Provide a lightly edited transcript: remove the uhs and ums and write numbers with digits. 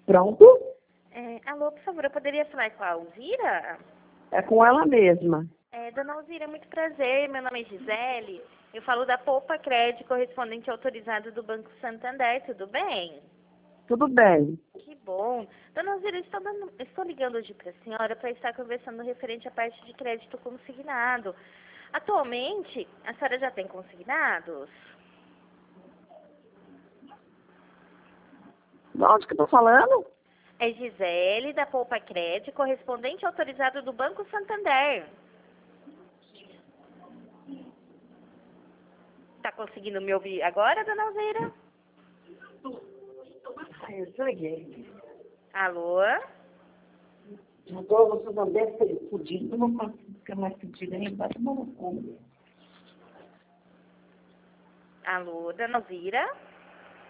Pronto? Alô, por favor, eu poderia falar com a Alzira? É com ela mesma. Dona Alzira, muito prazer. Meu nome é Gisele. Eu falo da Poupa Crédito, correspondente autorizado do Banco Santander. Tudo bem? Tudo bem. Que bom. Dona Alzira, estou ligando hoje para a senhora para estar conversando referente à parte de crédito consignado. Atualmente, a senhora já tem consignados? De onde que eu tô falando? É Gisele, da Poupa Crédito, correspondente autorizado do Banco Santander. Tá conseguindo me ouvir agora, dona Alzira? Ai, eu desliguei. Alô? Já tô, você não deve ter fudido, não posso ficar mais fudida, nem bate uma loucura. Alô, dona Alzira?